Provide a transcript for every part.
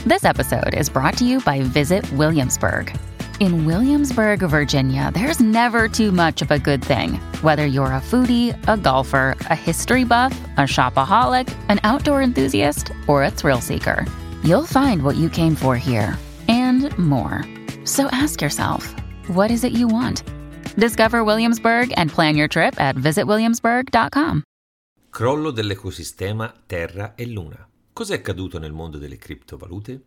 This episode is brought to you by Visit Williamsburg. In Williamsburg, Virginia, there's never too much of a good thing. Whether you're a foodie, a golfer, a history buff, a shopaholic, an outdoor enthusiast, or a thrill seeker, you'll find what you came for here and more. So ask yourself, what is it you want? Discover Williamsburg and plan your trip at visitwilliamsburg.com. Crollo dell'ecosistema Terra e Luna. Cos'è accaduto nel mondo delle criptovalute?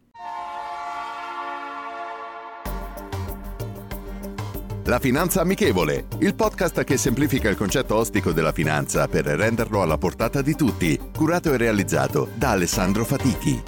La Finanza Amichevole, il podcast che semplifica il concetto ostico della finanza per renderlo alla portata di tutti, curato e realizzato da Alessandro Fatichi.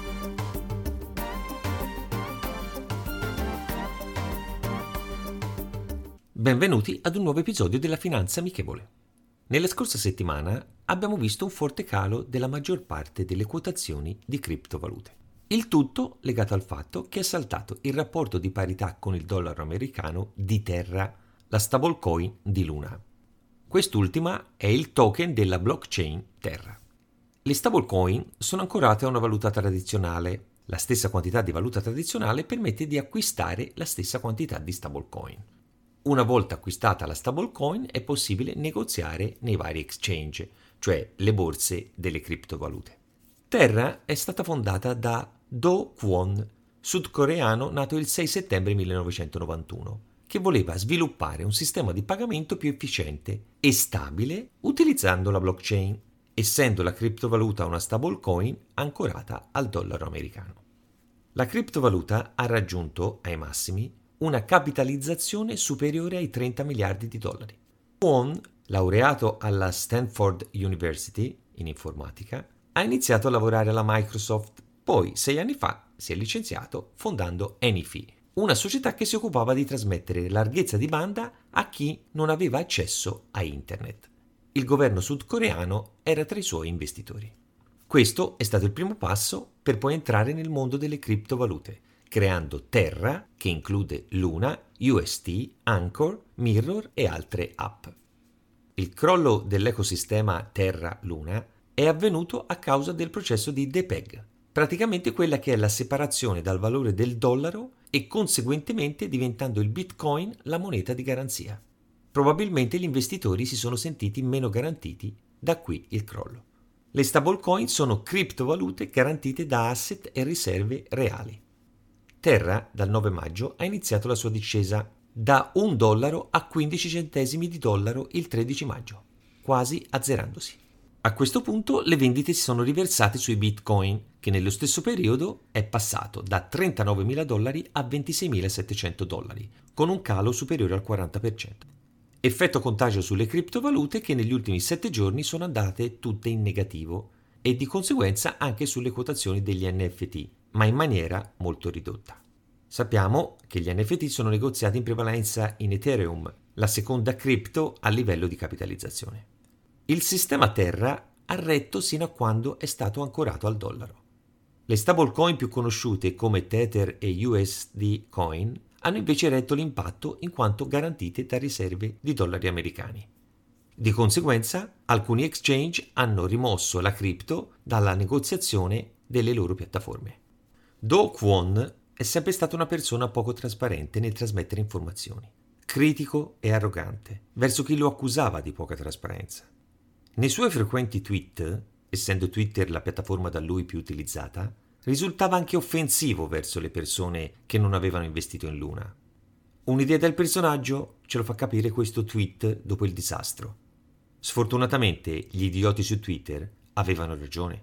Benvenuti ad un nuovo episodio della Finanza Amichevole. Nella scorsa settimana abbiamo visto un forte calo della maggior parte delle quotazioni di criptovalute. Il tutto legato al fatto che è saltato il rapporto di parità con il dollaro americano di Terra, la stablecoin di Luna. Quest'ultima è il token della blockchain Terra. Le stablecoin sono ancorate a una valuta tradizionale. La stessa quantità di valuta tradizionale permette di acquistare la stessa quantità di stablecoin. Una volta acquistata la stablecoin è possibile negoziare nei vari exchange, cioè le borse delle criptovalute. Terra è stata fondata da Do Kwon, sudcoreano nato il 6 settembre 1991, che voleva sviluppare un sistema di pagamento più efficiente e stabile utilizzando la blockchain, essendo la criptovaluta una stablecoin ancorata al dollaro americano. La criptovaluta ha raggiunto, ai massimi, una capitalizzazione superiore ai 30 miliardi di dollari. Kwon, laureato alla Stanford University in informatica, ha iniziato a lavorare alla Microsoft, poi 6 anni fa si è licenziato fondando Anyfy, una società che si occupava di trasmettere larghezza di banda a chi non aveva accesso a internet. Il governo sudcoreano era tra i suoi investitori. Questo è stato il primo passo per poi entrare nel mondo delle criptovalute, creando Terra, che include Luna, UST, Anchor, Mirror e altre app. Il crollo dell'ecosistema Terra-Luna è avvenuto a causa del processo di depeg, praticamente quella che è la separazione dal valore del dollaro e conseguentemente diventando il Bitcoin la moneta di garanzia. Probabilmente gli investitori si sono sentiti meno garantiti, da qui il crollo. Le stablecoin sono criptovalute garantite da asset e riserve reali. Terra, dal 9 maggio, ha iniziato la sua discesa da $1 a 15 centesimi di dollaro il 13 maggio, quasi azzerandosi. A questo punto le vendite si sono riversate sui Bitcoin, che nello stesso periodo è passato da $39.000 a $26.700, con un calo superiore al 40%. Effetto contagio sulle criptovalute che negli ultimi 7 giorni sono andate tutte in negativo e di conseguenza anche sulle quotazioni degli NFT, ma in maniera molto ridotta. Sappiamo che gli NFT sono negoziati in prevalenza in Ethereum, la seconda cripto a livello di capitalizzazione. Il sistema Terra ha retto sino a quando è stato ancorato al dollaro. Le stablecoin più conosciute come Tether e USD Coin hanno invece retto l'impatto in quanto garantite da riserve di dollari americani. Di conseguenza, alcuni exchange hanno rimosso la cripto dalla negoziazione delle loro piattaforme. Do Kwon è sempre stata una persona poco trasparente nel trasmettere informazioni, critico e arrogante verso chi lo accusava di poca trasparenza. Nei suoi frequenti tweet, essendo Twitter la piattaforma da lui più utilizzata, risultava anche offensivo verso le persone che non avevano investito in Luna. Un'idea del personaggio ce lo fa capire questo tweet dopo il disastro. Sfortunatamente gli idioti su Twitter avevano ragione.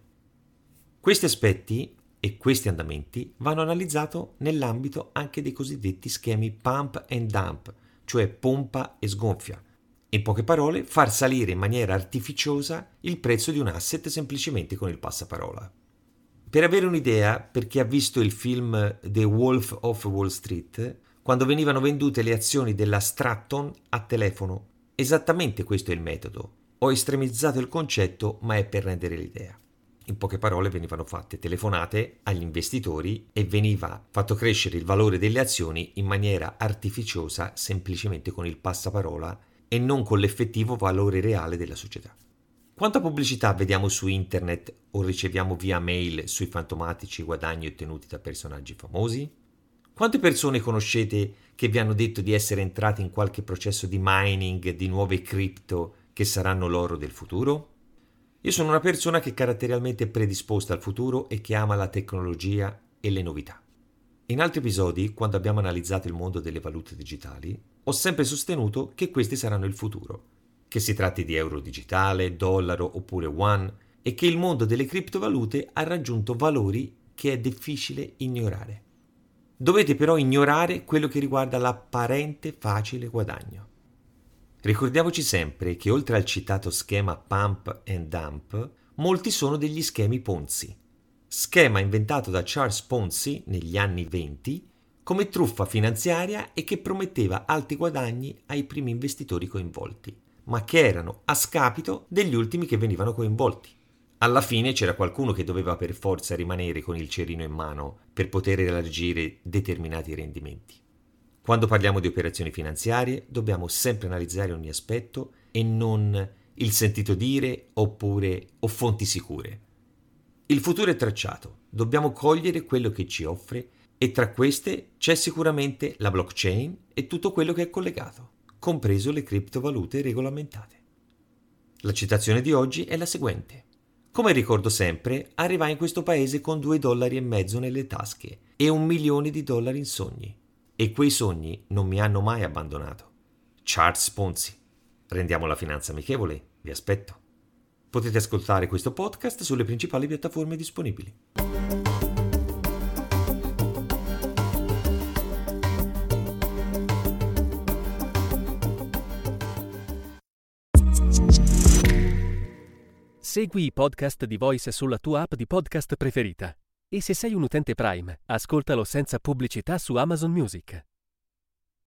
Questi aspetti e questi andamenti vanno analizzati nell'ambito anche dei cosiddetti schemi pump and dump, cioè pompa e sgonfia. In poche parole, far salire in maniera artificiosa il prezzo di un asset semplicemente con il passaparola. Per avere un'idea, per chi ha visto il film The Wolf of Wall Street, quando venivano vendute le azioni della Stratton a telefono, esattamente questo è il metodo. Ho estremizzato il concetto, ma è per rendere l'idea. In poche parole venivano fatte telefonate agli investitori e veniva fatto crescere il valore delle azioni in maniera artificiosa semplicemente con il passaparola e non con l'effettivo valore reale della società. Quanta pubblicità vediamo su internet o riceviamo via mail sui fantomatici guadagni ottenuti da personaggi famosi? Quante persone conoscete che vi hanno detto di essere entrati in qualche processo di mining di nuove cripto che saranno l'oro del futuro? Io sono una persona che è caratterialmente predisposta al futuro e che ama la tecnologia e le novità. In altri episodi, quando abbiamo analizzato il mondo delle valute digitali, ho sempre sostenuto che questi saranno il futuro, che si tratti di euro digitale, dollaro oppure yuan, e che il mondo delle criptovalute ha raggiunto valori che è difficile ignorare. Dovete però ignorare quello che riguarda l'apparente facile guadagno. Ricordiamoci sempre che oltre al citato schema pump and dump, molti sono degli schemi Ponzi. Schema inventato da Charles Ponzi negli anni 20 come truffa finanziaria e che prometteva alti guadagni ai primi investitori coinvolti, ma che erano a scapito degli ultimi che venivano coinvolti. Alla fine c'era qualcuno che doveva per forza rimanere con il cerino in mano per poter elargire determinati rendimenti. Quando parliamo di operazioni finanziarie dobbiamo sempre analizzare ogni aspetto e non il sentito dire oppure o fonti sicure. Il futuro è tracciato, dobbiamo cogliere quello che ci offre e tra queste c'è sicuramente la blockchain e tutto quello che è collegato, compreso le criptovalute regolamentate. La citazione di oggi è la seguente. Come ricordo sempre, arrivai in questo paese con $2,50 nelle tasche e $1 milione in sogni. E quei sogni non mi hanno mai abbandonato. Charles Ponzi. Rendiamo la finanza amichevole, vi aspetto. Potete ascoltare questo podcast sulle principali piattaforme disponibili. Segui i podcast di Voice sulla tua app di podcast preferita. E se sei un utente Prime, ascoltalo senza pubblicità su Amazon Music.